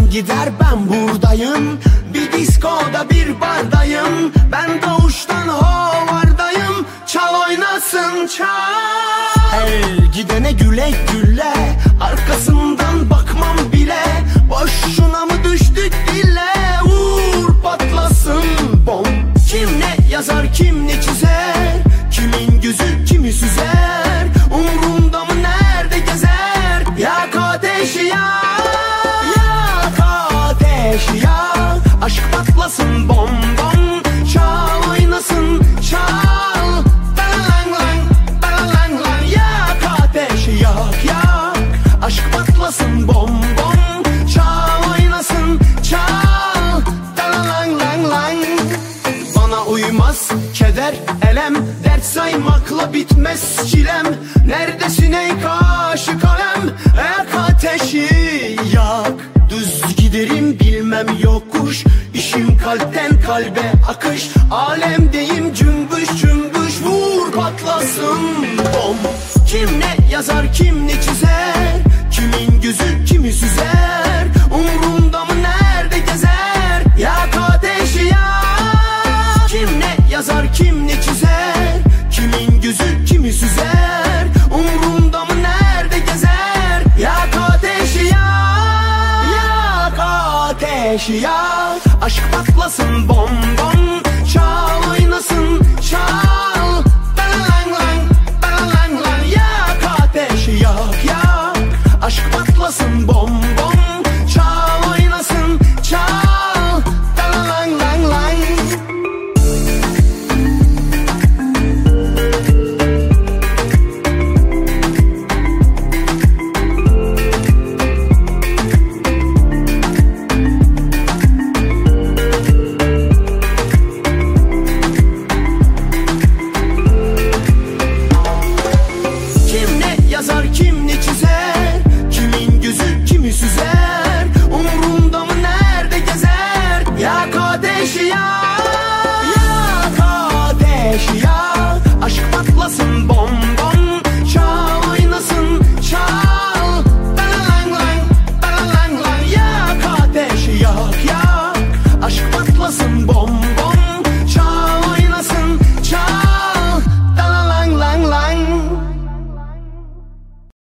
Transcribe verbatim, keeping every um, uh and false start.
gider ben buradayım. Bir diskoda bir bardayım. Ben doğuştan hovardayım. Çal oynasın çal. Her gidene güle güle, arkasından bakmam bile. Boşuna mı düştük dile? Vur patlasın bom. Kim ne yazar kim ne çizer, kimin gözü kimi süzer, umrumda mı nerede gezer? Yak ateşi yak, yak ateşi yak. Aşk patlasın bom bom. Çal oynasın çal. Lang lang lang lang. Yak ateşi yak yak. Aşk patlasın bom bom. Çal oynasın çal. Lang lang lang. Bana uymaz keder elem, dert saymakla bitmez çilem. Neredesin ey kaşı kalem? Yak ateşi yak. Düz giderim bilmem yokuş, İşim kalpten kalbe akış. Alemdeyim cümbüş cümbüş. Vur patlasın bom. Kim ne yazar kim ne çizer, kimin gözü kimi süzer,